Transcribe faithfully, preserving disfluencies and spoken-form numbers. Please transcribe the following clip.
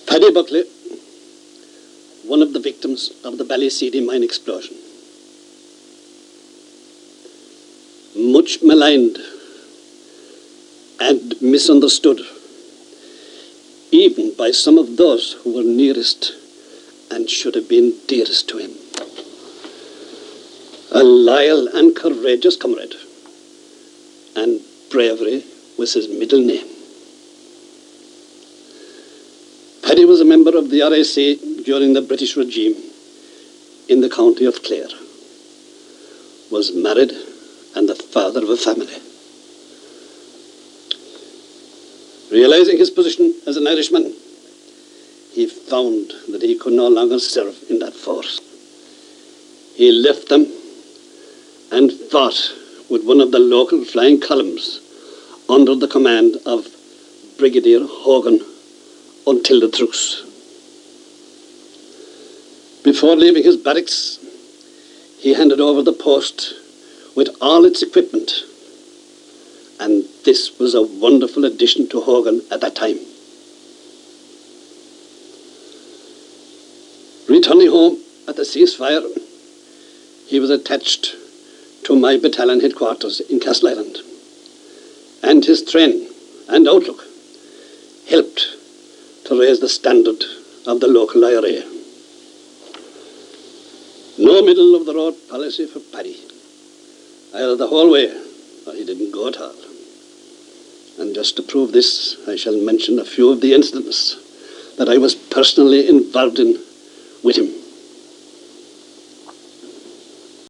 Paddy Buckley, one of the victims of the Ballyseedy mine explosion. Much maligned and misunderstood, even by some of those who were nearest and should have been dearest to him. A loyal and courageous comrade, and bravery was his middle name. Paddy was a member of the R A C during the British regime in the county of Clare, was married and the father of a family. Realizing his position as an Irishman, he found that he could no longer serve in that force. He left them and fought with one of the local flying columns under the command of Brigadier Hogan until the truce. Before leaving his barracks, he handed over the post with all its equipment, and this was a wonderful addition to Hogan at that time. Returning home at the ceasefire, he was attached to my battalion headquarters in Castle Island, and his training and outlook helped to raise the standard of the local I R A. No middle-of-the-road policy for Paddy, either the whole way or he didn't go at all. And just to prove this, I shall mention a few of the incidents that I was personally involved in with him.